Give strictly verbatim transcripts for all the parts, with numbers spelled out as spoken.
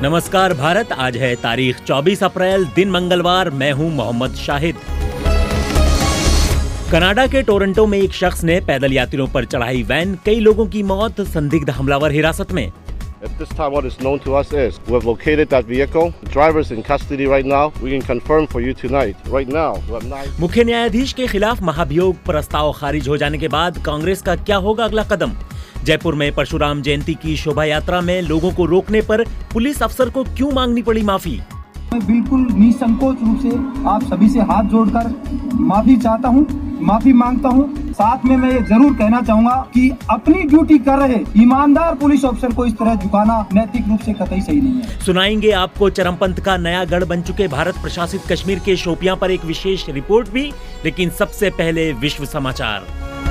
नमस्कार भारत, आज है तारीख चौबीस अप्रैल, दिन मंगलवार। मैं हूं मोहम्मद शाहिद। कनाडा के टोरंटो में एक शख्स ने पैदल यात्रियों पर चढ़ाई वैन, कई लोगों की मौत, संदिग्ध हमलावर हिरासत में। At this time, what is known to us is we have located that vehicle. The driver is in custody right now. We can confirm for you tonight. Right now, we have nine. मुख्य न्यायाधीश के खिलाफ महाभियोग प्रस्ताव खारिज हो जाने के बाद कांग्रेस का क्या होगा अगला कदम? जयपुर में परशुराम जयंती की शोभा यात्रा में लोगों को रोकने पर पुलिस अफसर को क्यों मांगनी पड़ी माफी? मैं बिल्कुल निसंकोच रूप से आप सभी से हाथ जोड़कर माफी चाहता हूं, माफी मांगता हूं। साथ में मैं ये जरूर कहना चाहूंगा कि अपनी ड्यूटी कर रहे ईमानदार पुलिस अफसर को इस तरह झुकाना नैतिक रूप से कतई सही नहीं है। सुनाएंगे आपको चरमपंथ का नया गढ़ बन चुके भारत प्रशासित कश्मीर के शोपियां पर एक विशेष रिपोर्ट भी, लेकिन सबसे पहले विश्व समाचार।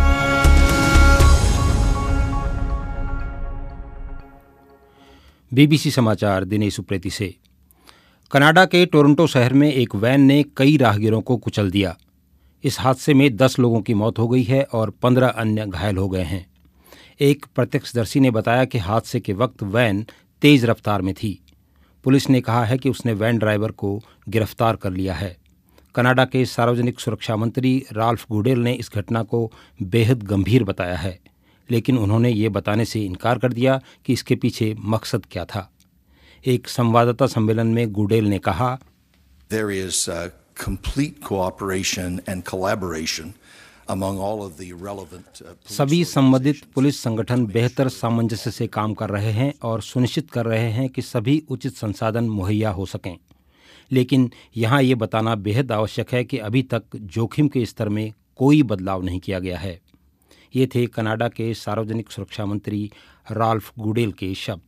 बीबीसी समाचार दिनेश उप्रेती से। कनाडा के टोरंटो शहर में एक वैन ने कई राहगीरों को कुचल दिया। इस हादसे में दस लोगों की मौत हो गई है और पंद्रह अन्य घायल हो गए हैं। एक प्रत्यक्षदर्शी ने बताया कि हादसे के वक्त वैन तेज रफ्तार में थी। पुलिस ने कहा है कि उसने वैन ड्राइवर को गिरफ्तार कर लिया है। कनाडा के सार्वजनिक सुरक्षा मंत्री राल्फ गुडेल ने इस घटना को बेहद गंभीर बताया है, लेकिन उन्होंने ये बताने से इनकार कर दिया कि इसके पीछे मकसद क्या था। एक संवाददाता सम्मेलन में गुडेल ने कहा, There is uh, complete cooperation and collaboration among all of the relevant uh, सभी संबंधित पुलिस संगठन बेहतर सामंजस्य से काम कर रहे हैं और सुनिश्चित कर रहे हैं कि सभी उचित संसाधन मुहैया हो सकें। लेकिन यहाँ ये बताना बेहद आवश्यक है कि अभी तक जोखिम के स्तर में कोई बदलाव नहीं किया गया है। ये थे कनाडा के सार्वजनिक सुरक्षा मंत्री राल्फ गुडेल के शब्द।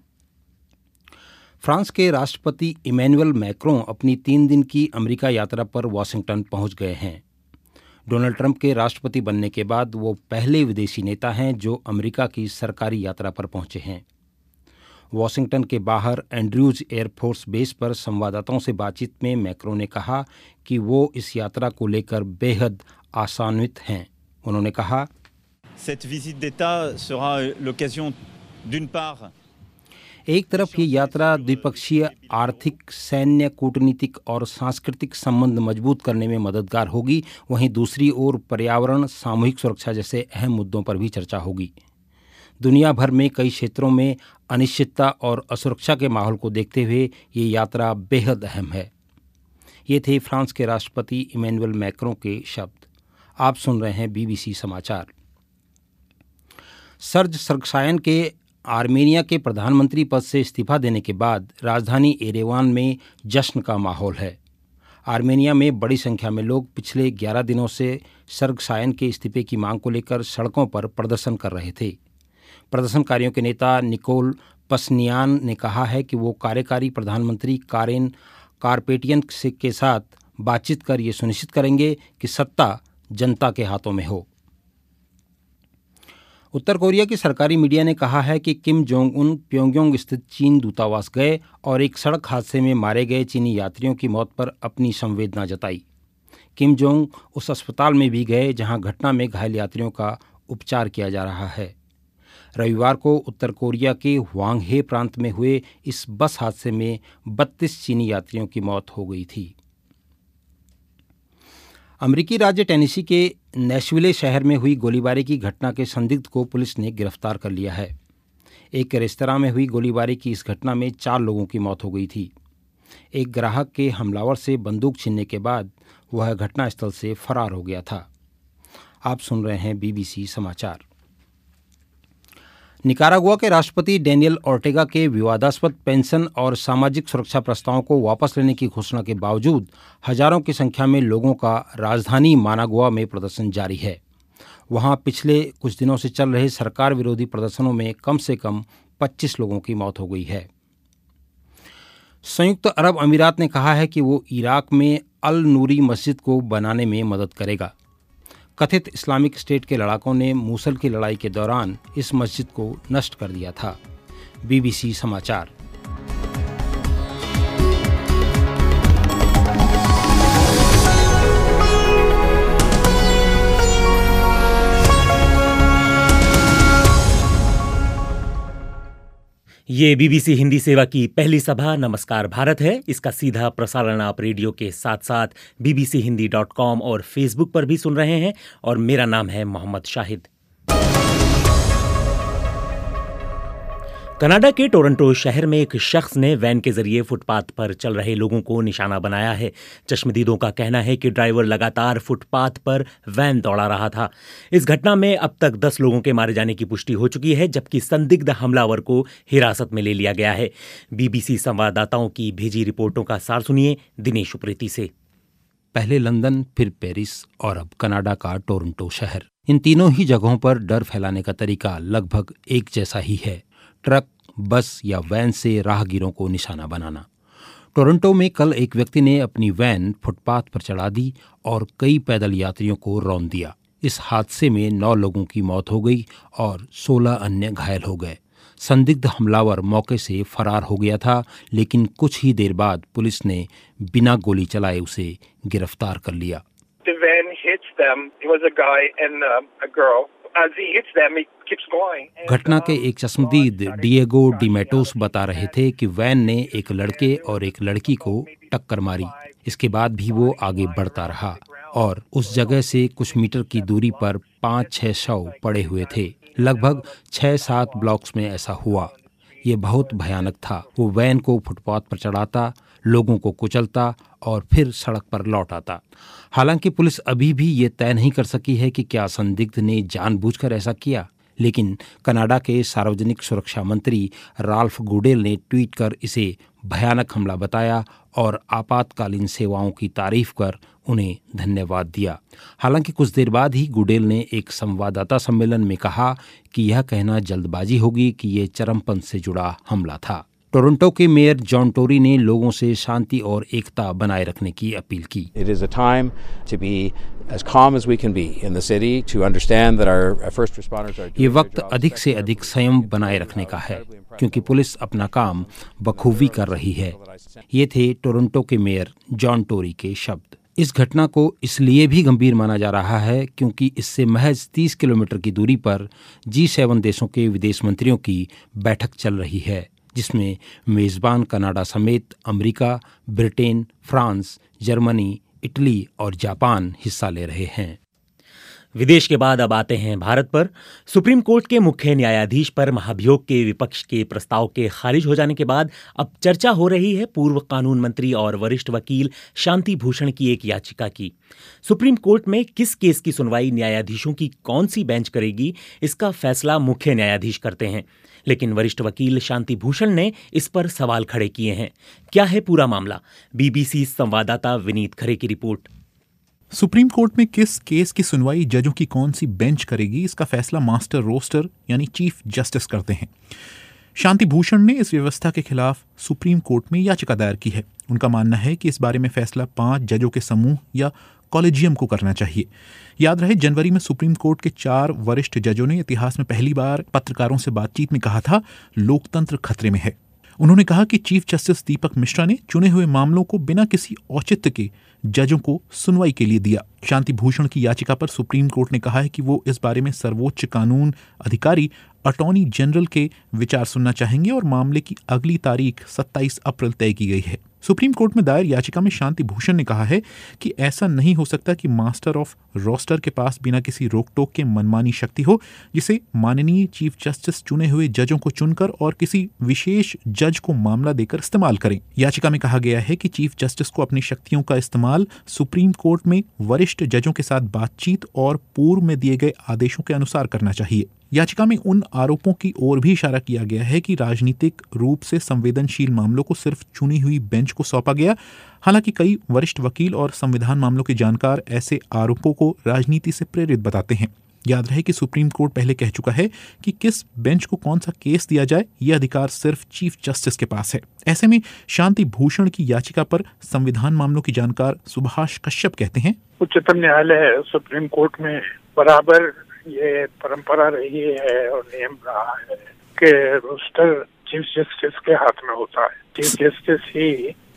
फ्रांस के राष्ट्रपति इमैनुअल मैक्रों अपनी तीन दिन की अमेरिका यात्रा पर वाशिंगटन पहुंच गए हैं। डोनाल्ड ट्रंप के राष्ट्रपति बनने के बाद वो पहले विदेशी नेता हैं जो अमेरिका की सरकारी यात्रा पर पहुंचे हैं। वाशिंगटन के बाहर एंड्रयूज एयरफोर्स बेस पर संवाददाताओं से बातचीत में मैक्रों ने कहा कि वो इस यात्रा को लेकर बेहद आशान्वित हैं। उन्होंने कहा, Cette visite d'État sera l'occasion d'une part एक तरफ ये यात्रा द्विपक्षीय आर्थिक, सैन्य, कूटनीतिक और सांस्कृतिक संबंध मजबूत करने में मददगार होगी, वहीं दूसरी ओर पर्यावरण, सामूहिक सुरक्षा जैसे अहम मुद्दों पर भी चर्चा होगी। दुनिया भर में कई क्षेत्रों में अनिश्चितता और असुरक्षा के माहौल को देखते हुए ये यात्रा बेहद अहम है। ये थे फ्रांस के राष्ट्रपति इमैनुअल मैक्रों के शब्द। आप सुन रहे हैं बीबीसी समाचार। सर्ज सर्गसायन के आर्मेनिया के प्रधानमंत्री पद से इस्तीफा देने के बाद राजधानी एरेवान में जश्न का माहौल है। आर्मेनिया में बड़ी संख्या में लोग पिछले ग्यारह दिनों से सर्गसायन के इस्तीफे की मांग को लेकर सड़कों पर प्रदर्शन कर रहे थे। प्रदर्शनकारियों के नेता निकोल पसनियान ने कहा है कि वो कार्यकारी प्रधानमंत्री कारेन कारपेटियन से के साथ बातचीत कर ये सुनिश्चित करेंगे कि सत्ता जनता के हाथों में हो। उत्तर कोरिया की सरकारी मीडिया ने कहा है कि किम जोंग उन प्योंगयांग स्थित चीन दूतावास गए और एक सड़क हादसे में मारे गए चीनी यात्रियों की मौत पर अपनी संवेदना जताई। किम जोंग उस अस्पताल में भी गए जहां घटना में घायल यात्रियों का उपचार किया जा रहा है। रविवार को उत्तर कोरिया के ह्वांगहे प्रांत में हुए इस बस हादसे में बत्तीस चीनी यात्रियों की मौत हो गई थी। अमेरिकी राज्य टेनेसी के नैशविले शहर में हुई गोलीबारी की घटना के संदिग्ध को पुलिस ने गिरफ्तार कर लिया है। एक रेस्तरां में हुई गोलीबारी की इस घटना में चार लोगों की मौत हो गई थी। एक ग्राहक के हमलावर से बंदूक छीनने के बाद वह घटनास्थल से फरार हो गया था। आप सुन रहे हैं बीबीसी समाचार। निकारागुआ के राष्ट्रपति डेनियल ऑर्टेगा के विवादास्पद पेंशन और सामाजिक सुरक्षा प्रस्तावों को वापस लेने की घोषणा के बावजूद हजारों की संख्या में लोगों का राजधानी मानागुआ में प्रदर्शन जारी है। वहां पिछले कुछ दिनों से चल रहे सरकार विरोधी प्रदर्शनों में कम से कम पच्चीस लोगों की मौत हो गई है। संयुक्त अरब अमीरात ने कहा है कि वो इराक में अल नूरी मस्जिद को बनाने में मदद करेगा। कथित इस्लामिक स्टेट के लड़ाकों ने मूसल की लड़ाई के दौरान इस मस्जिद को नष्ट कर दिया था। बीबीसी समाचार। ये बीबीसी हिंदी सेवा की पहली सभा नमस्कार भारत है। इसका सीधा प्रसारण आप रेडियो के साथ साथ बीबीसी हिंदी डॉट कॉम और फेसबुक पर भी सुन रहे हैं और मेरा नाम है मोहम्मद शाहिद। कनाडा के टोरंटो शहर में एक शख्स ने वैन के जरिए फुटपाथ पर चल रहे लोगों को निशाना बनाया है। चश्मदीदों का कहना है कि ड्राइवर लगातार फुटपाथ पर वैन दौड़ा रहा था। इस घटना में अब तक दस लोगों के मारे जाने की पुष्टि हो चुकी है, जबकि संदिग्ध हमलावर को हिरासत में ले लिया गया है। बीबीसी संवाददाताओं की भेजी रिपोर्टों का सार सुनिए दिनेश उप्रेती से। पहले लंदन, फिर पेरिस और अब कनाडा का टोरंटो शहर। इन तीनों ही जगहों पर डर फैलाने का तरीका लगभग एक जैसा ही है, ट्रक, बस या वैन से राहगीरों को निशाना बनाना। टोरंटो में कल एक व्यक्ति ने अपनी वैन फुटपाथ पर चढ़ा दी और कई पैदल यात्रियों को रौंद दिया। इस हादसे में नौ लोगों की मौत हो गई और सोलह अन्य घायल हो गए। संदिग्ध हमलावर मौके से फरार हो गया था, लेकिन कुछ ही देर बाद पुलिस ने बिना गोली चलाए उसे गिरफ्तार कर लिया। The van hits them. It was a guy and uh, a girl. As he hits them, he keeps going. घटना के एक चश्मदीद डिएगो डिमेटोस बता रहे थे कि वैन ने एक लड़के और एक लड़की को टक्कर मारी। इसके बाद भी वो आगे बढ़ता रहा और उस जगह से कुछ मीटर की दूरी पर पाँच छह शव पड़े हुए थे। लगभग छह सात ब्लॉक्स में ऐसा हुआ। ये बहुत भयानक था। वो वैन को फुटपाथ पर चढ़ाता, लोगों को कुचलता और फिर सड़क पर लौट आता। हालांकि पुलिस अभी भी ये तय नहीं कर सकी है कि क्या संदिग्ध ने जानबूझकर ऐसा किया, लेकिन कनाडा के सार्वजनिक सुरक्षा मंत्री राल्फ गुडेल ने ट्वीट कर इसे भयानक हमला बताया और आपातकालीन सेवाओं की तारीफ कर उन्हें धन्यवाद दिया। हालांकि कुछ देर बाद ही गुडेल ने एक संवाददाता सम्मेलन में कहा कि यह कहना जल्दबाजी होगी कि ये चरमपंथ से जुड़ा हमला था। टोरंटो के मेयर जॉन टोरी ने लोगों से शांति और एकता बनाए रखने की अपील की। It is a time to be as calm as we can be in the city, to understand that our first responders are doing ये वक्त अधिक से अधिक संयम बनाए रखने का है, क्योंकि पुलिस अपना काम बखूबी कर रही है। ये थे टोरंटो के मेयर जॉन टोरी के शब्द। इस घटना को इसलिए भी गंभीर माना जा रहा है क्योंकि इससे महज तीस किलोमीटर की दूरी पर जी सेवन देशों के विदेश मंत्रियों की बैठक चल रही है, जिसमें मेज़बान कनाडा समेत America, Britain, France, Germany, Italy और जापान हिस्सा ले रहे हैं। विदेश के बाद अब आते हैं भारत पर। सुप्रीम कोर्ट के मुख्य न्यायाधीश पर महाभियोग के विपक्ष के प्रस्ताव के खारिज हो जाने के बाद अब चर्चा हो रही है पूर्व कानून मंत्री और वरिष्ठ वकील शांति भूषण की एक याचिका की। सुप्रीम कोर्ट में किस केस की सुनवाई न्यायाधीशों की कौन सी बेंच करेगी, इसका फैसला मुख्य न्यायाधीश करते हैं, लेकिन वरिष्ठ वकील शांति भूषण ने इस पर सवाल खड़े किए हैं। क्या है पूरा मामला? बीबीसी संवाददाता विनीत खरे की रिपोर्ट। सुप्रीम कोर्ट में किस केस की सुनवाई जजों की कौन सी बेंच करेगी, इसका फैसला मास्टर रोस्टर यानी चीफ जस्टिस करते हैं। शांति भूषण ने इस व्यवस्था के खिलाफ सुप्रीम कोर्ट में याचिका दायर की है। उनका मानना है कि इस बारे में फैसला पांच जजों के समूह या कॉलेजियम को करना चाहिए। याद रहे, जनवरी में सुप्रीम कोर्ट के चार वरिष्ठ जजों ने इतिहास में पहली बार पत्रकारों से बातचीत में कहा था, लोकतंत्र खतरे में है। उन्होंने कहा कि चीफ जस्टिस दीपक मिश्रा ने चुने हुए मामलों को बिना किसी औचित्य के जजों को सुनवाई के लिए दिया। शांति भूषण की याचिका पर सुप्रीम कोर्ट ने कहा है कि वो इस बारे में सर्वोच्च कानून अधिकारी अटॉर्नी जनरल के विचार सुनना चाहेंगे और मामले की अगली तारीख सत्ताईस अप्रैल तय की गई है। सुप्रीम कोर्ट में दायर याचिका में शांति भूषण ने कहा है कि ऐसा नहीं हो सकता कि मास्टर ऑफ रोस्टर के पास बिना किसी रोक टोक के मनमानी शक्ति हो, जिसे माननीय चीफ जस्टिस चुने हुए जजों को चुनकर और किसी विशेष जज को मामला देकर इस्तेमाल करें। याचिका में कहा गया है कि चीफ जस्टिस को अपनी शक्तियों का इस्तेमाल सुप्रीम कोर्ट में वरिष्ठ जजों के साथ बातचीत और पूर्व में दिए गए आदेशों के अनुसार करना चाहिए। याचिका में उन आरोपों की ओर भी इशारा किया गया है कि राजनीतिक रूप से संवेदनशील मामलों को सिर्फ चुनी हुई बेंच को सौंपा गया। हालांकि कई वरिष्ठ वकील और संविधान मामलों के जानकार ऐसे आरोपों को राजनीति से प्रेरित बताते हैं। याद रहे कि सुप्रीम कोर्ट पहले कह चुका है कि किस बेंच को कौन सा केस दिया जाए, यह अधिकार सिर्फ चीफ जस्टिस के पास है। ऐसे में शांति भूषण की याचिका पर संविधान मामलों की जानकार सुभाष कश्यप कहते हैं, उच्चतम न्यायालय सुप्रीम कोर्ट में बराबर ये परंपरा रही है और नियम रहा है कि रोस्टर चीफ जस्टिस के हाथ में होता है। चीफ जस्टिस ही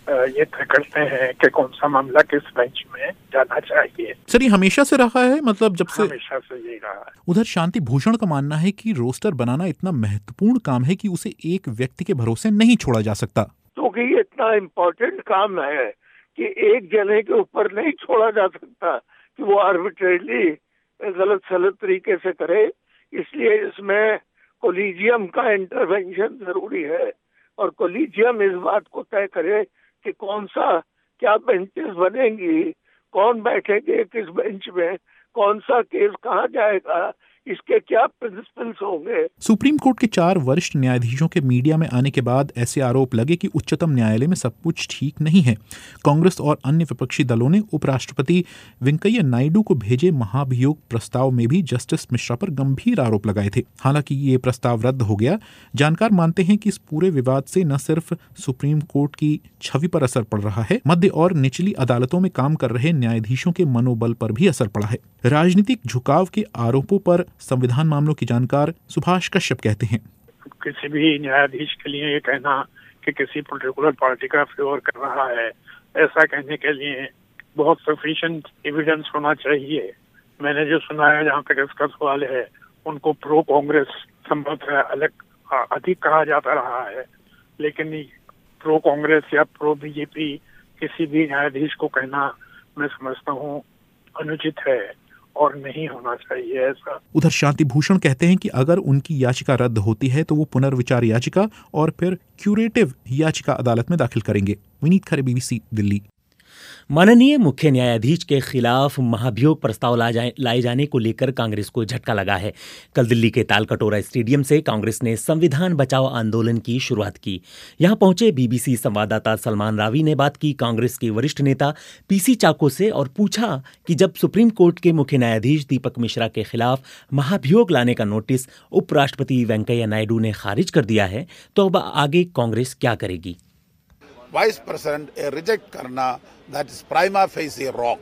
ये तय करते हैं कि कौन सा मामला किस बेंच में जाना चाहिए। सर, ये हमेशा से रहा है, मतलब जब से हमेशा से ये रहा है। उधर शांति भूषण का मानना है कि रोस्टर बनाना इतना महत्वपूर्ण काम है कि उसे एक व्यक्ति के भरोसे नहीं छोड़ा जा सकता। क्योंकि ये इतना इम्पोर्टेंट काम है कि एक जने के ऊपर नहीं छोड़ा जा सकता कि वो आर्बिट्रेरली गलत सलत तरीके से करे। इसलिए इसमें कोलिजियम का इंटरवेंशन जरूरी है और कोलिजियम इस बात को तय करे कि कौन सा क्या बेंचेस बनेंगी, कौन बैठेंगे किस बेंच में, कौन सा केस कहाँ जाएगा, इसके क्या प्रिंसिपल्स होंगे। सुप्रीम कोर्ट के चार वरिष्ठ न्यायाधीशों के मीडिया में आने के बाद ऐसे आरोप लगे कि उच्चतम न्यायालय में सब कुछ ठीक नहीं है। कांग्रेस और अन्य विपक्षी दलों ने उपराष्ट्रपति वेंकैया नायडू को भेजे महाभियोग प्रस्ताव में भी जस्टिस मिश्रा पर गंभीर आरोप लगाए थे। हालांकि ये प्रस्ताव रद्द हो गया। जानकार मानते हैं कि इस पूरे विवाद से न सिर्फ सुप्रीम कोर्ट की छवि पर असर पड़ रहा है, मध्य और निचली अदालतों में काम कर रहे न्यायाधीशों के मनोबल पर भी असर पड़ा है। राजनीतिक झुकाव के आरोपों पर संविधान मामलों की जानकार सुभाष कश्यप कहते हैं, किसी भी न्यायाधीश के लिए ये कहना कि किसी पर्टिकुलर पार्टी का फेवर कर रहा है, ऐसा कहने के लिए बहुत सफिशिएंट एविडेंस होना चाहिए। मैंने जो सुना है, जहाँ तक इसका सवाल है, उनको प्रो कांग्रेस संभवतः अलग अधिक कहा जाता रहा है, लेकिन प्रो कांग्रेस या प्रो बीजेपी किसी भी न्यायाधीश को कहना मैं समझता हूँ अनुचित है और नहीं होना चाहिए ऐसा। उधर शांति भूषण कहते हैं कि अगर उनकी याचिका रद्द होती है तो वो पुनर्विचार याचिका और फिर क्यूरेटिव याचिका अदालत में दाखिल करेंगे। विनीत खरे, बीबीसी दिल्ली। माननीय मुख्य न्यायाधीश के खिलाफ महाभियोग प्रस्ताव लाए जाने को लेकर कांग्रेस को झटका लगा है। कल दिल्ली के तालकटोरा स्टेडियम से कांग्रेस ने संविधान बचाओ आंदोलन की शुरुआत की। यहां पहुंचे बीबीसी संवाददाता सलमान रावी ने बात की कांग्रेस के वरिष्ठ नेता पीसी चाको से और पूछा कि जब सुप्रीम कोर्ट के मुख्य न्यायाधीश दीपक मिश्रा के खिलाफ महाभियोग लाने का नोटिस उपराष्ट्रपति वेंकैया नायडू ने खारिज कर दिया है, तो अब आगे कांग्रेस क्या करेगी। वाइस प्रेसिडेंट रिजेक्ट करना that is prima facie wrong.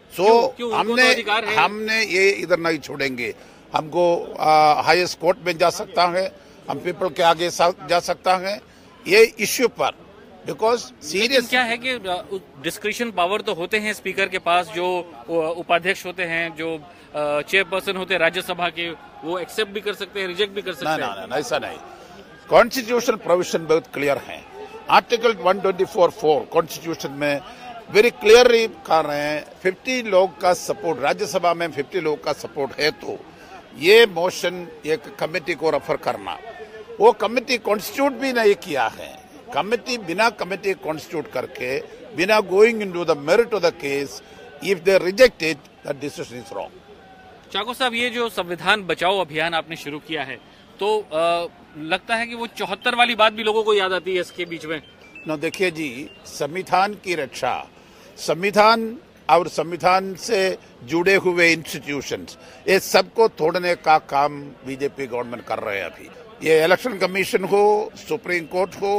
So हमने हमने ये इधर नहीं छोड़ेंगे। हमको हाईएस्ट कोर्ट में जा सकता है, हम पीपल के आगे जा सकता है ये इश्यू पर, बिकॉज सीरियस क्या है कि डिस्क्रिशन पावर तो होते हैं स्पीकर के पास, जो उपाध्यक्ष होते हैं, जो चेयरपर्सन होते हैं राज्यसभा के, वो एक्सेप्ट भी कर सकते हैं, रिजेक्ट भी कर सकते हैं। ना ना ऐसा नहीं। कॉन्स्टिट्यूशनल प्रोविजन बहुत क्लियर है। आर्टिकल एक सौ चौबीस फोर कॉन्स्टिट्यूशन में वेरी क्लियरली कह रहे हैं पचास लोग का सपोर्ट, राज्यसभा में पचास लोग का सपोर्ट है तो ये मोशन एक कमेटी को रेफर करना। वो कमेटी कॉन्स्टिट्यूट भी नहीं किया है। कमेटी बिना कमेटी कॉन्स्टिट्यूट करके, बिना going into the merit of the case, if they reject it that decision is wrong. Chacko साहब, ये जो संविधान बचाओ अभियान आपने शुरू किया है, तो आ, लगता है कि वो चौहत्तर वाली बात भी लोगों को याद आती है इसके बीच में। न देखिए जी, संविधान की रक्षा, संविधान और संविधान से जुड़े हुए इंस्टीट्यूशंस, ये सबको तोड़ने का काम बीजेपी गवर्नमेंट कर रहे हैं अभी। ये इलेक्शन कमीशन हो, सुप्रीम कोर्ट हो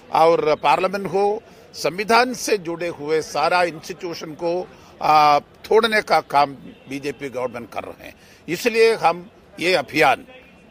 और पार्लियामेंट हो, संविधान से जुड़े हुए सारा इंस्टीट्यूशन को आ, तोड़ने का काम बीजेपी गवर्नमेंट कर रहे हैं। इसलिए हम ये अभियान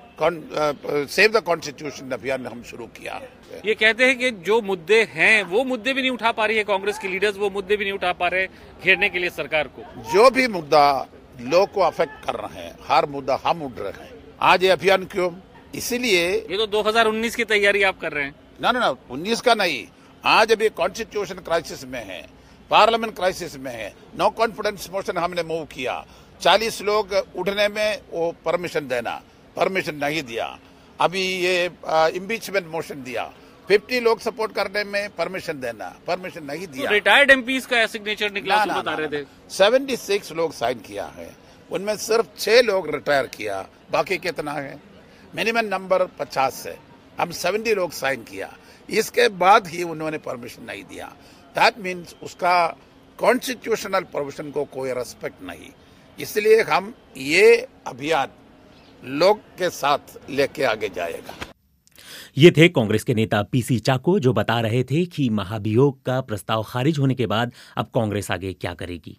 सेव द कॉन्स्टिट्यूशन अभियान हम शुरू किया। ये कहते हैं कि जो मुद्दे हैं वो मुद्दे भी नहीं उठा पा रही है कांग्रेस की लीडर्स, वो मुद्दे भी नहीं उठा पा रहे घेरने के लिए सरकार को। जो भी मुद्दा लोग को अफेक्ट कर रहे हैं, हर मुद्दा हम उठ रहे हैं। आज ये अभियान क्यों? इसीलिए ये तो दो हज़ार उन्नीस की तैयारी आप कर रहे हैं। ना ना ना उन्नीस का नहीं, आज अभी कॉन्स्टिट्यूशन क्राइसिस में है, पार्लियामेंट क्राइसिस में है। नो कॉन्फिडेंस मोशन हमने मूव किया, चालीस लोग उठने में वो परमिशन देना, परमिशन नहीं दिया। अभी ये इम्पीचमेंट मोशन दिया, पचास लोग सपोर्ट करने में परमिशन देना, परमिशन नहीं दिया। तो रिटायर्ड एमपीज का सिग्नेचर निकला, ना, बता ना, रहे थे छिहत्तर लोग साइन किया है, उनमें सिर्फ छह लोग रिटायर किया, बाकी कितना है? मिनिमम नंबर पचास है, हम सत्तर लोग साइन किया, इसके बाद ही उन्होंने परमिशन नहीं दिया। दैट मीन्स उसका कॉन्स्टिट्यूशनल प्रोविजन को कोई रेस्पेक्ट नहीं। इसलिए हम ये अभियान लोग के साथ लेके आगे जाएगा। ये थे कांग्रेस के नेता पीसी चाको, जो बता रहे थे कि महाभियोग का प्रस्ताव खारिज होने के बाद अब कांग्रेस आगे क्या करेगी।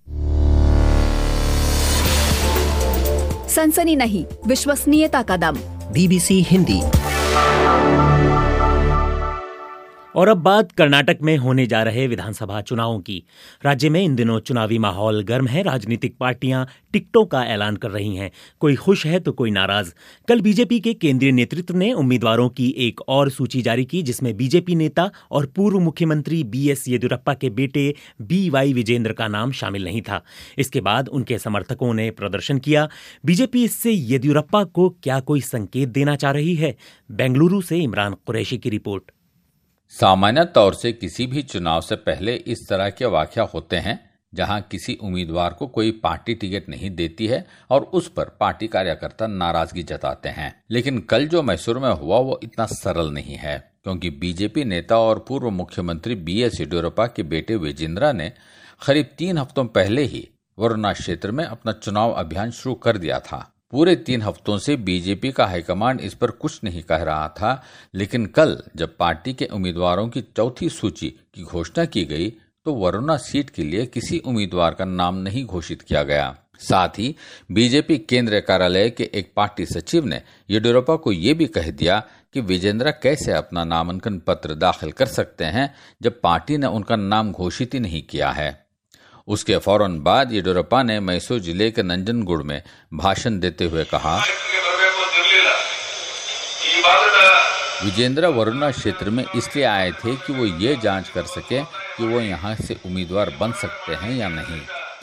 सनसनी नहीं, विश्वसनीयता का दम। बीबीसी हिंदी। और अब बात कर्नाटक में होने जा रहे विधानसभा चुनावों की। राज्य में इन दिनों चुनावी माहौल गर्म है। राजनीतिक पार्टियां टिकटों का ऐलान कर रही हैं, कोई खुश है तो कोई नाराज। कल बीजेपी के केंद्रीय नेतृत्व ने उम्मीदवारों की एक और सूची जारी की, जिसमें बीजेपी नेता और पूर्व मुख्यमंत्री बी एस येदियुरप्पा के बेटे बी वाई विजेंद्र का नाम शामिल नहीं था। इसके बाद उनके समर्थकों ने प्रदर्शन किया। बीजेपी इससे येदियुरप्पा को क्या कोई संकेत देना चाह रही है? बेंगलुरु से इमरान कुरैशी की रिपोर्ट। सामान्य तौर से किसी भी चुनाव से पहले इस तरह के वाकया होते हैं जहां किसी उम्मीदवार को कोई पार्टी टिकट नहीं देती है और उस पर पार्टी कार्यकर्ता नाराजगी जताते हैं। लेकिन कल जो मैसूर में हुआ वो इतना सरल नहीं है, क्योंकि बीजेपी नेता और पूर्व मुख्यमंत्री बी एस येदियुरप्पा के बेटे विजेंद्रा ने करीब तीन हफ्तों पहले ही वरुणा क्षेत्र में अपना चुनाव अभियान शुरू कर दिया था। पूरे तीन हफ्तों से बीजेपी का हाईकमांड इस पर कुछ नहीं कह रहा था, लेकिन कल जब पार्टी के उम्मीदवारों की चौथी सूची की घोषणा की गई तो वरुणा सीट के लिए किसी उम्मीदवार का नाम नहीं घोषित किया गया। साथ ही बीजेपी केंद्रीय कार्यालय के एक पार्टी सचिव ने येदियुरप्पा को ये भी कह दिया कि विजेंद्रा कैसे अपना नामांकन पत्र दाखिल कर सकते हैं जब पार्टी ने उनका नाम घोषित ही नहीं किया है। उसके फौरन बाद येदियुरप्पा ने मैसूर जिले के नंजनगुड़ में भाषण देते हुए कहा, विजेंद्रा वरुणा क्षेत्र में इसलिए आए थे कि वो ये जांच कर सके कि वो यहाँ से उम्मीदवार बन सकते हैं या नहीं।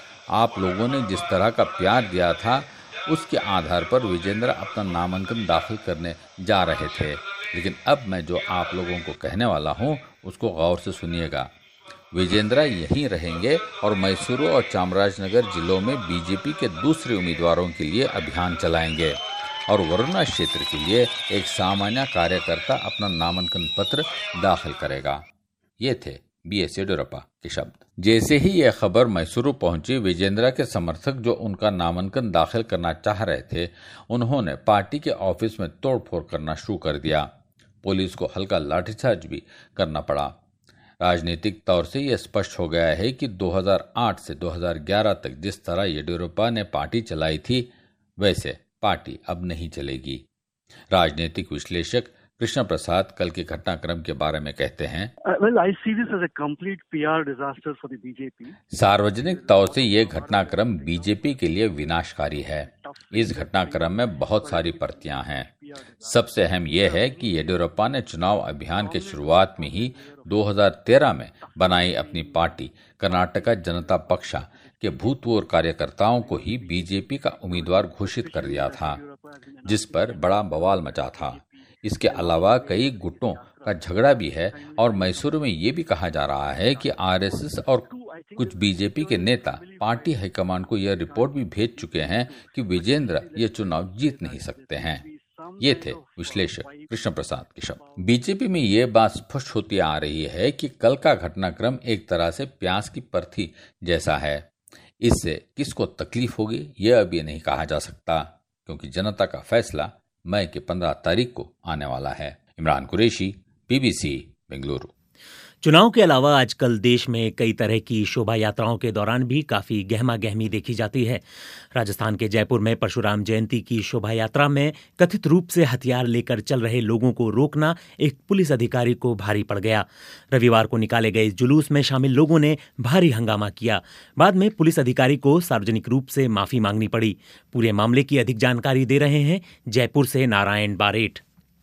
आप लोगों ने जिस तरह का प्यार दिया था उसके आधार पर विजेंद्रा अपना नामांकन दाखिल करने जा रहे थे। लेकिन अब मैं जो आप लोगों को कहने वाला हूँ उसको गौर से सुनिएगा। विजेंद्रा यहीं रहेंगे और मैसूरू और चामराजनगर जिलों में बीजेपी के दूसरे उम्मीदवारों के लिए अभियान चलाएंगे और वरुणा क्षेत्र के लिए एक सामान्य कार्यकर्ता अपना नामांकन पत्र दाखिल करेगा। ये थे बी एस येदियुरप्पा के शब्द। जैसे ही यह खबर मैसूरू पहुंची, विजेंद्रा के समर्थक जो उनका नामांकन दाखिल करना चाह रहे थे, उन्होंने पार्टी के ऑफिस में तोड़फोड़ करना शुरू कर दिया। पुलिस को हल्का लाठीचार्ज भी करना पड़ा। राजनीतिक तौर से यह स्पष्ट हो गया है कि दो हज़ार आठ से दो हज़ार ग्यारह तक जिस तरह येदियुरप्पा ने पार्टी चलाई थी वैसे पार्टी अब नहीं चलेगी। राजनीतिक विश्लेषक कृष्ण प्रसाद कल के घटनाक्रम के बारे में कहते हैं, well, I see this as a complete P R disaster for the B J P. सार्वजनिक तौर से ये घटनाक्रम बीजेपी के लिए विनाशकारी है। इस घटनाक्रम में बहुत सारी प्रतियां हैं। सबसे अहम यह है कि येदियुरप्पा ने चुनाव अभियान के शुरुआत में ही दो हज़ार तेरह में बनाई अपनी पार्टी कर्नाटका जनता पक्षा के भूतपूर्व कार्यकर्ताओं को ही बीजेपी का उम्मीदवार घोषित कर दिया था, जिस पर बड़ा बवाल मचा था। इसके अलावा कई गुटों का झगड़ा भी है और मैसूरू में ये भी कहा जा रहा है कि आर एस एस और कुछ बीजेपी के नेता पार्टी हाईकमान को यह रिपोर्ट भी भेज चुके हैं कि विजेंद्र ये चुनाव जीत नहीं सकते हैं। ये थे विश्लेषक कृष्ण प्रसाद के शब्द। बीजेपी में ये बात स्पष्ट होती आ रही है कि कल का घटनाक्रम एक तरह से प्याज की परथी जैसा है। इससे किसको तकलीफ होगी यह अब ये नहीं कहा जा सकता, क्योंकि जनता का फैसला मई के पंद्रह तारीख को आने वाला है। इमरान कुरैशी, बीबीसी, बेंगलुरु। चुनाव के अलावा आजकल देश में कई तरह की शोभा यात्राओं के दौरान भी काफी गहमा गहमी देखी जाती है। राजस्थान के जयपुर में परशुराम जयंती की शोभा यात्रा में कथित रूप से हथियार लेकर चल रहे लोगों को रोकना एक पुलिस अधिकारी को भारी पड़ गया। रविवार को निकाले गए जुलूस में शामिल लोगों ने भारी हंगामा किया। बाद में पुलिस अधिकारी को सार्वजनिक रूप से माफी मांगनी पड़ी। पूरे मामले की अधिक जानकारी दे रहे हैं जयपुर से नारायण बारेट।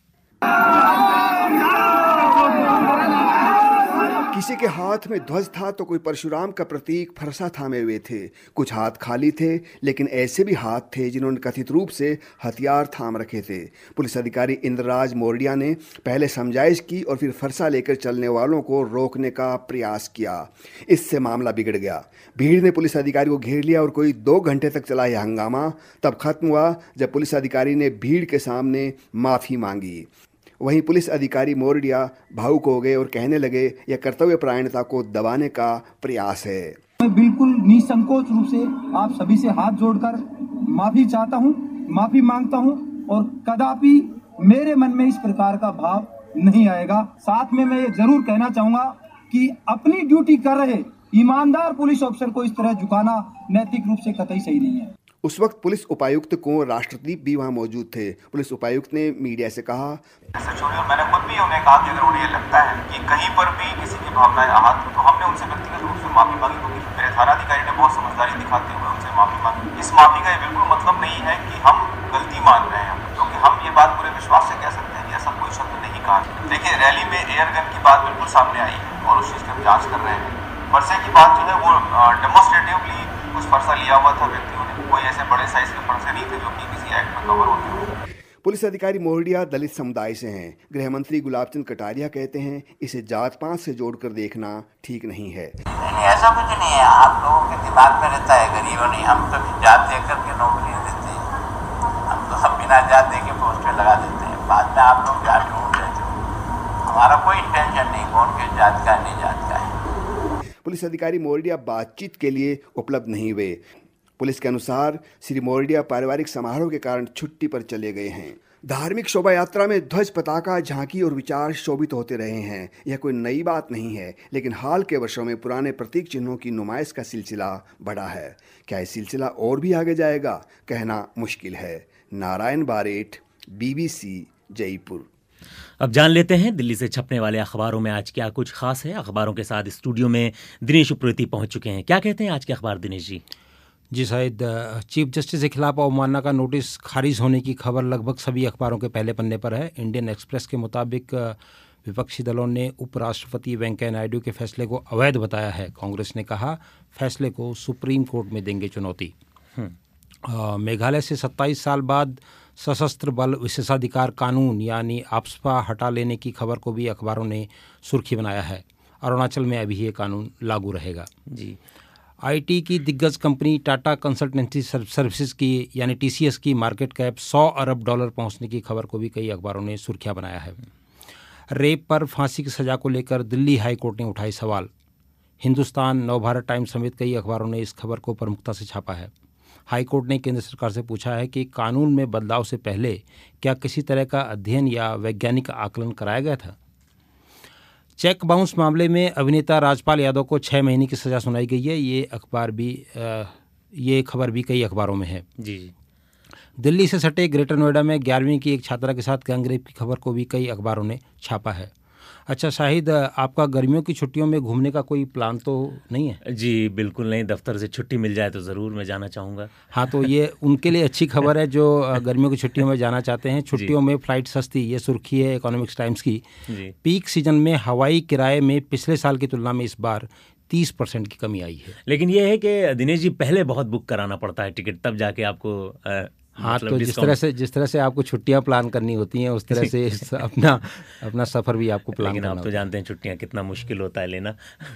किसी के हाथ में ध्वज था तो कोई परशुराम का प्रतीक फरसा थामे हुए थे। कुछ हाथ खाली थे, लेकिन ऐसे भी हाथ थे जिन्होंने कथित रूप से हथियार थाम रखे थे। पुलिस अधिकारी इंद्रराज मोरडिया ने पहले समझाइश की और फिर फरसा लेकर चलने वालों को रोकने का प्रयास किया। इससे मामला बिगड़ गया। भीड़ ने पुलिस अधिकारी को घेर लिया और कोई दो घंटे तक चला यह हंगामा तब खत्म हुआ जब पुलिस अधिकारी ने भीड़ के सामने माफ़ी मांगी। वहीं पुलिस अधिकारी मोरडिया भावुक हो गए और कहने लगे यह कर्तव्य परायणता को दबाने का प्रयास है। मैं बिल्कुल निसंकोच रूप से आप सभी से हाथ जोड़कर माफी चाहता हूं, माफी मांगता हूं और कदापि मेरे मन में इस प्रकार का भाव नहीं आएगा। साथ में मैं ये जरूर कहना चाहूंगा कि अपनी ड्यूटी कर रहे ईमानदार पुलिस अफसर को इस तरह झुकाना नैतिक रूप से कतई सही नहीं है। उस वक्त पुलिस उपायुक्त कुंवर राष्ट्रदीप भी वहां मौजूद थे। पुलिस उपायुक्त ने मीडिया से कहा, मैंने खुद भी उन्हें कहा कि अगर उन्हें ये लगता है कि कहीं पर भी किसी की भावनाएं आहत तो हमने उनसे व्यक्तिगत रूप से माफी मांगी, क्योंकि मेरे थानाधिकारी ने बहुत समझदारी दिखाते हुए उनसे माफी मांगी। इस माफी का ये बिल्कुल मतलब नहीं है कि हम गलती मान रहे हैं, क्योंकि हम ये बात पूरे विश्वास से कह सकते हैं कि ऐसा कोई शब्द नहीं कहा। देखिए, रैली में एयर गन की बात बिल्कुल सामने आई और उस चीज की हम जांच कर रहे हैं। फरसे की बात जो है वो डेमोन्स्ट्रेटिवली कुछ फरसा लिया हुआ था व्यक्तियों ने, कोई ऐसे बड़े साइज के फरसे नहीं थे जो कि किसी एक्ट में कवर होते हो। पुलिस अधिकारी मोरडिया दलित समुदाय से हैं। गृह मंत्री गुलाबचंद कटारिया कहते हैं, इसे जात पात से जोड़कर देखना ठीक नहीं है। नहीं, ऐसा कुछ नहीं है, आप लोगों के दिमाग में रहता है गरीबों नहीं, हम तो जात देकर के नौकरी देते हैं, हम तो सब बिना जात दे के पोस्टर लगा देते हैं, बाद में आप लोग जात ढूंढ लेते हो। हमारा कोई इंटेंशन नहीं कौन के जात का नहीं जात का है। पुलिस अधिकारी मोरडिया बातचीत के लिए उपलब्ध नहीं हुए। पुलिस के अनुसार श्री मोरडिया पारिवारिक समारोह के कारण छुट्टी पर चले गए हैं। धार्मिक शोभा यात्रा में ध्वज, पताका, झांकी और विचार शोभित होते रहे हैं। यह कोई नई बात नहीं है, लेकिन हाल के वर्षों में पुराने प्रतीक चिन्हों की नुमाइश का सिलसिला बढ़ा है। क्या यह सिलसिला और भी आगे जाएगा, कहना मुश्किल है। नारायण बारेठ, बीबीसी, जयपुर। अब जान लेते हैं दिल्ली से छपने वाले अखबारों में आज क्या कुछ खास है। अखबारों के साथ स्टूडियो में दिनेश उप्रेती पहुंच चुके हैं। क्या कहते हैं आज के अखबार, दिनेश जी? जी शायद चीफ जस्टिस के खिलाफ अवमानना का नोटिस खारिज होने की खबर लगभग सभी अखबारों के पहले पन्ने पर है। इंडियन एक्सप्रेस के मुताबिक विपक्षी दलों ने उपराष्ट्रपति वेंकैया नायडू के फैसले को अवैध बताया है। कांग्रेस ने कहा फैसले को सुप्रीम कोर्ट में देंगे चुनौती। मेघालय से सत्ताईस साल बाद सशस्त्र बल विशेषाधिकार कानून यानी आफ्स्पा हटा लेने की खबर को भी अखबारों ने सुर्खी बनाया है। अरुणाचल में अभी ये कानून लागू रहेगा। जी। आईटी की दिग्गज कंपनी टाटा कंसल्टेंसी सर्विसेज की यानी टीसीएस की मार्केट कैप सौ अरब डॉलर पहुंचने की खबर को भी कई अखबारों ने सुर्खियां बनाया है। रेप पर फांसी की सजा को लेकर दिल्ली हाई कोर्ट ने उठाई सवाल। हिंदुस्तान, नवभारत टाइम्स समेत कई अखबारों ने इस खबर को प्रमुखता से छापा है। हाई कोर्ट ने केंद्र सरकार से पूछा है कि कानून में बदलाव से पहले क्या किसी तरह का अध्ययन या वैज्ञानिक आकलन कराया गया था। चेक बाउंस मामले में अभिनेता राजपाल यादव को छः महीने की सज़ा सुनाई गई है। ये अखबार भी आ, ये खबर भी कई अखबारों में है। जी। दिल्ली से सटे ग्रेटर नोएडा में ग्यारहवीं की एक छात्रा के साथ गैंगरेप की खबर को भी कई अखबारों ने छापा है। अच्छा शाहिद, आपका गर्मियों की छुट्टियों में घूमने का कोई प्लान तो नहीं है? जी बिल्कुल नहीं, दफ्तर से छुट्टी मिल जाए तो ज़रूर मैं जाना चाहूँगा। हाँ, तो ये उनके लिए अच्छी खबर है जो गर्मियों की छुट्टियों में जाना चाहते हैं। छुट्टियों में फ़्लाइट सस्ती, ये सुर्खी है इकोनॉमिक्स टाइम्स की। पीक सीजन में हवाई किराए में पिछले साल की तुलना में इस बार तीस परसेंट की कमी आई है। लेकिन ये है कि दिनेश जी पहले बहुत बुक कराना पड़ता है टिकट, तब जाके आपको आ, हाँ मतलब तो जिस तरह से जिस तरह से आपको छुट्टियां प्लान करनी होती हैं उस तरह से अपना अपना सफ़र भी आपको प्लान लेकिन करना आप तो जानते हैं छुट्टियां कितना मुश्किल होता है लेना।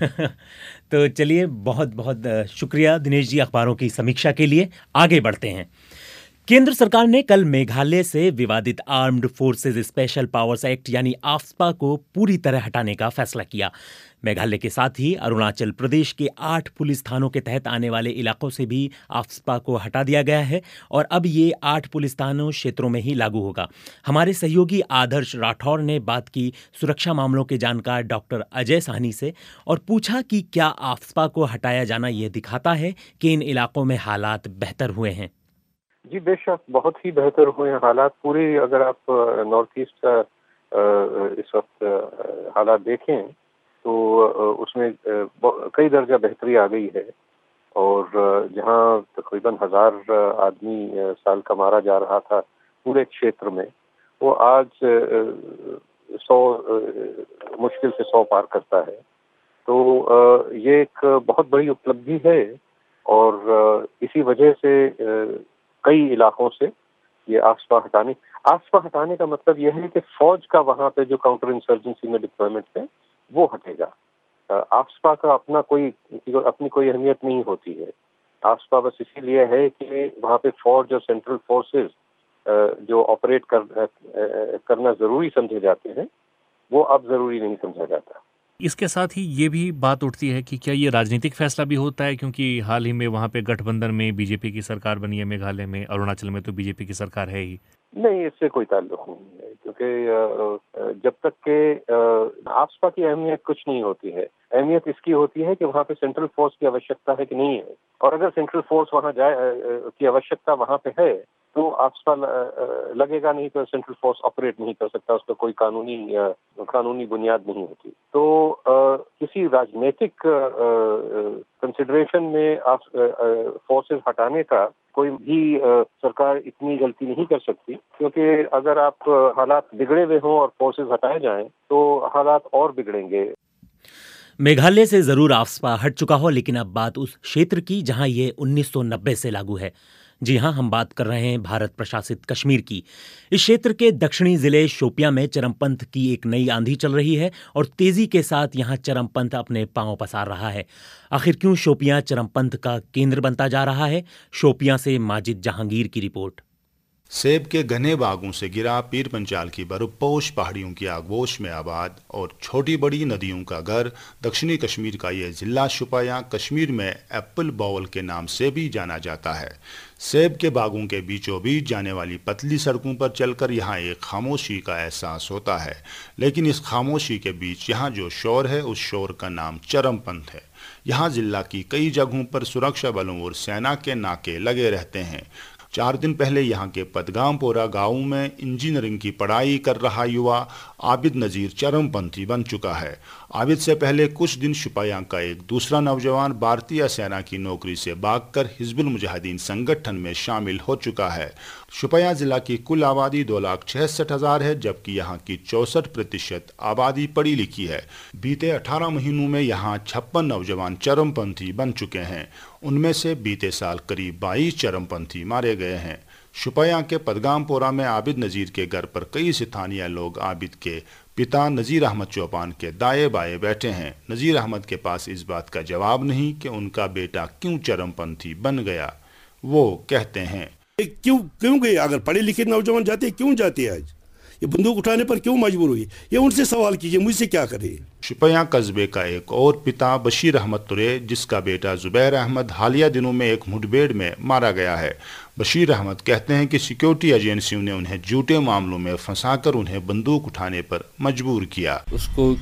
तो चलिए, बहुत बहुत शुक्रिया दिनेश जी अखबारों की समीक्षा के लिए। आगे बढ़ते हैं। केंद्र सरकार ने कल मेघालय से विवादित armed forces special powers act यानी आफ्स्पा को पूरी तरह हटाने का फैसला किया। मेघालय के साथ ही अरुणाचल प्रदेश के आठ पुलिस थानों के तहत आने वाले इलाकों से भी आफ्स्पा को हटा दिया गया है और अब ये आठ पुलिस थानों क्षेत्रों में ही लागू होगा। हमारे सहयोगी आदर्श राठौर ने बात की सुरक्षा मामलों के जानकार डॉक्टर अजय साहनी से और पूछा कि क्या आफ्स्पा को हटाया जाना यह दिखाता है कि इन इलाकों में हालात बेहतर हुए हैं। जी बेशक बहुत ही बेहतर हुए हैं हालात। पूरे अगर आप नॉर्थ ईस्ट का इस वक्त हालात देखें तो उसमें कई दर्जा बेहतरी आ गई है और जहां तकरीबन हजार आदमी साल का मारा जा रहा था पूरे क्षेत्र में, वो आज सौ मुश्किल से सौ पार करता है। तो ये एक बहुत बड़ी उपलब्धि है और इसी वजह से कई इलाकों से ये आफ्स्पा हटाने आफ्स्पा हटाने का मतलब यह है कि फौज का वहां पे जो काउंटर इंसर्जेंसी में डिप्लॉयमेंट है वो हटेगा। आफ्स्पा का अपना कोई अपनी कोई अहमियत नहीं होती है। आफ्स्पा बस इसीलिए है कि वहाँ पे फौज और सेंट्रल फोर्सेस जो ऑपरेट कर, करना जरूरी समझे जाते हैं वो अब जरूरी नहीं समझा जाता। इसके साथ ही ये भी बात उठती है कि क्या ये राजनीतिक फैसला भी होता है, क्योंकि हाल ही में वहाँ पे गठबंधन में बीजेपी की सरकार बनी है, मेघालय में, अरुणाचल में तो बीजेपी की सरकार है ही। नहीं, इससे कोई ताल्लुक नहीं है, क्योंकि जब तक के आफ्सपा की अहमियत कुछ नहीं होती है। अहमियत इसकी होती है कि वहाँ पे सेंट्रल फोर्स की आवश्यकता है कि नहीं है, और अगर सेंट्रल फोर्स वहाँ जाए की आवश्यकता वहाँ पे है तो आफ्सपा लगेगा नहीं, तो सेंट्रल फोर्स ऑपरेट नहीं कर सकता, उसका कोई कानूनी कानूनी बुनियाद नहीं होती। तो आ, किसी राजनीतिक कंसिडरेशन में फोर्सेस हटाने का कोई भी आ, सरकार इतनी गलती नहीं कर सकती, क्योंकि अगर आप हालात बिगड़े हुए हों और फोर्सेस हटाए जाएं तो हालात और बिगड़ेंगे। मेघालय से जरूर आफ्सपा हट चुका हो, लेकिन अब बात उस क्षेत्र की जहां ये उन्नीस सौ नब्बे से लागू है। जी हां, हम बात कर रहे हैं भारत प्रशासित कश्मीर की। इस क्षेत्र के दक्षिणी जिले शोपियां में चरमपंथ की एक नई आंधी चल रही है और तेजी के साथ यहां चरमपंथ अपने पांव पसार रहा है। आखिर क्यों शोपियां चरमपंथ का केंद्र बनता जा रहा है? शोपियां से माजिद जहांगीर की रिपोर्ट। सेब के घने बागों से घिरा पीर पंचाल की बर्फपोश पहाड़ियों की आगोश में आबाद और छोटी बड़ी नदियों का घर दक्षिणी कश्मीर का यह जिला शोपियां कश्मीर में एप्पल बाउल के नाम से भी जाना जाता है। सेब के बागों के बीचों बीच जाने वाली पतली सड़कों पर चलकर यहाँ एक खामोशी का एहसास होता है, लेकिन इस खामोशी के बीच यहाँ जो शोर है उस शोर का नाम चरमपंथ है। यहाँ जिला की कई जगहों पर सुरक्षा बलों और सेना के नाके लगे रहते हैं। चार दिन पहले यहाँ के पदगामपोरा गांव में इंजीनियरिंग की पढ़ाई कर रहा युवा आबिद नज़ीर चरमपंथी बन चुका है। आबिद से पहले कुछ दिन शोपियां का एक दूसरा नौजवान भारतीय सेना की नौकरी से भागकर हिजबुल मुजाहिदीन संगठन में शामिल हो चुका है। शोपियां जिला की कुल आबादी दो लाख छियासठ हजार है, जबकि यहाँ की चौसठ प्रतिशत आबादी पढ़ी लिखी है। बीते अठारह महीनों में यहाँ छप्पन नौजवान चरमपंथी बन चुके हैं। उनमें से बीते साल करीब बाईस चरमपंथी मारे गए हैं। शोपियां के पदगामपोरा में आबिद नज़ीर के घर पर कई स्थानीय लोग आबिद के पिता नज़ीर अहमद चौपान के दाएं बाएं बैठे हैं। नज़ीर अहमद के पास इस बात का जवाब नहीं कि उनका बेटा क्यों चरमपंथी बन गया। वो कहते हैं, क्यों क्यों गए? अगर पढ़े लिखे नौजवान जाते क्यों जाते? आज ये बंदूक उठाने पर क्यों मजबूर हुई? ये उनसे सवाल कीजिए, मुझसे क्या करे। शोपियां कस्बे का एक और पिता बशीर अहमद तुरे, जिसका बेटा जुबैर अहमद हालिया दिनों में एक मुठभेड़ में मारा गया है। बशीर अहमद कहते हैं कि सिक्योरिटी एजेंसियों ने उन्हें झूठे मामलों में फंसाकर उन्हें बंदूक उठाने पर मजबूर किया। उसको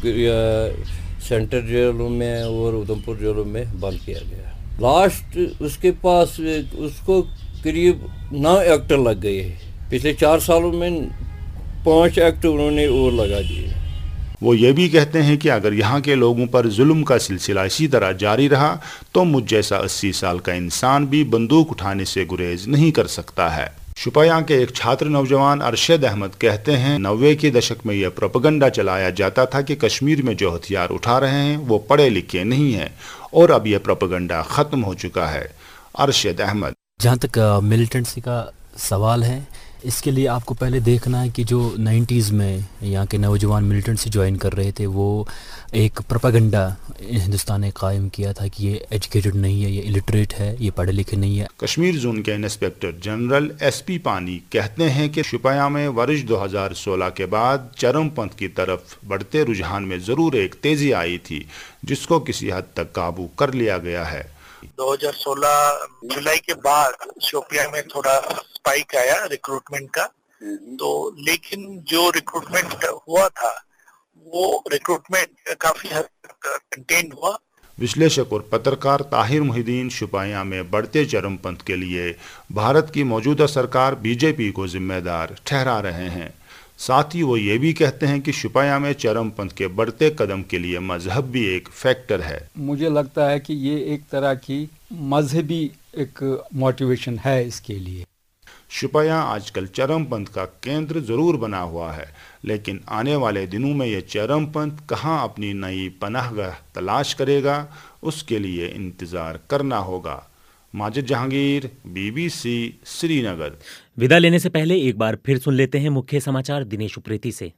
सेंट्रल जेलों में और उधमपुर जेलों में बंद किया गया। लास्ट उसके पास उसको करीब नौ एक्टर लग गए। पिछले चार सालों में पांच एक्ट उन्होंने और लगा दिए। वो ये भी कहते हैं कि अगर यहाँ के लोगों पर जुल्म का सिलसिला इसी तरह जारी रहा तो मुझ जैसा अस्सी साल का इंसान भी बंदूक उठाने से गुरेज नहीं कर सकता है। शोपियां के एक छात्र नौजवान अरशद अहमद कहते हैं, नब्बे के दशक में यह प्रोपेगेंडा चलाया जाता था कि कश्मीर में जो हथियार उठा रहे हैं वो पढ़े लिखे नहीं हैं, और अब यह प्रोपेगेंडा खत्म हो चुका है। अरशद अहमद, जहाँ तक मिलिटेंसी का सवाल है, इसके लिए आपको पहले देखना है कि जो नाइन्टीज़ में यहाँ के नौजवान मिलिटेंसी ज्वाइन कर रहे थे, वो एक प्रोपेगेंडा हिंदुस्तान ने कायम किया था कि ये एजुकेटेड नहीं है, ये इलिटरेट है, ये पढ़े लिखे नहीं है। कश्मीर जोन के inspector general S P Pani कहते हैं कि शोपियां में वर्ष दो हज़ार सोलह के बाद चरमपंथ की तरफ बढ़ते रुझान में ज़रूर एक तेज़ी आई थी, जिसको किसी हद तक काबू कर लिया गया है। दो हज़ार सोलह जुलाई के बाद शोपियां में थोड़ा स्पाइक आया रिक्रूटमेंट का, तो लेकिन जो रिक्रूटमेंट हुआ था वो रिक्रूटमेंट काफी हद तक कंटेन हुआ। विश्लेषक और पत्रकार ताहिर मुहिदीन शोपियां में बढ़ते चरमपंथ के लिए भारत की मौजूदा सरकार बीजेपी को जिम्मेदार ठहरा रहे हैं। साथ ही वो ये भी कहते हैं कि शोपियां में चरमपंथ के बढ़ते कदम के लिए मजहब भी एक फैक्टर है। मुझे लगता है कि ये एक तरह की मजहबी एक मोटिवेशन है इसके लिए। शोपियां आजकल चरमपंथ का केंद्र जरूर बना हुआ है, लेकिन आने वाले दिनों में यह चरमपंथ कहां अपनी नई पनाहगाह तलाश करेगा, उसके लिए इंतजार करना होगा। माजिद जहांगीर, बीबीसी श्रीनगर। विदा लेने से पहले एक बार फिर सुन लेते हैं मुख्य समाचार दिनेश उप्रेती से।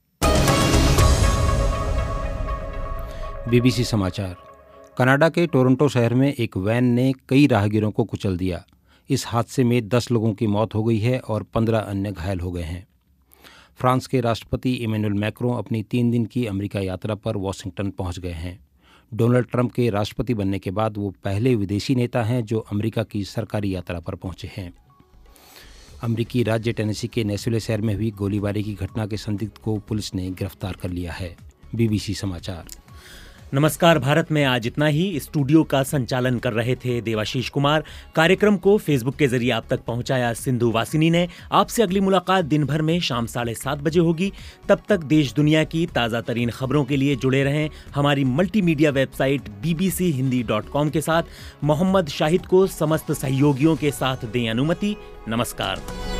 बीबीसी समाचार। कनाडा के टोरंटो शहर में एक वैन ने कई राहगीरों को कुचल दिया। इस हादसे में दस लोगों की मौत हो गई है और पंद्रह अन्य घायल हो गए हैं। फ्रांस के राष्ट्रपति इमैनुअल मैक्रों अपनी तीन दिन की अमेरिका यात्रा पर वॉशिंगटन पहुंच गए हैं। डोनाल्ड ट्रंप के राष्ट्रपति बनने के बाद वो पहले विदेशी नेता हैं जो अमेरिका की सरकारी यात्रा पर पहुंचे हैं। अमेरिकी राज्य टेनेसी के नेशविल शहर में हुई गोलीबारी की घटना के संदिग्ध को पुलिस ने गिरफ्तार कर लिया है। बीबीसी समाचार। नमस्कार भारत में आज इतना ही। स्टूडियो का संचालन कर रहे थे देवाशीष कुमार। कार्यक्रम को फेसबुक के जरिए आप तक पहुंचाया सिंधु वासिनी ने। आपसे अगली मुलाकात दिन भर में शाम साढ़े सात बजे होगी। तब तक देश दुनिया की ताज़ा तरीन खबरों के लिए जुड़े रहें हमारी multimedia website B B C Hindi dot com के साथ। मोहम्मद शाहिद को समस्त सहयोगियों के साथ दें अनुमति। नमस्कार।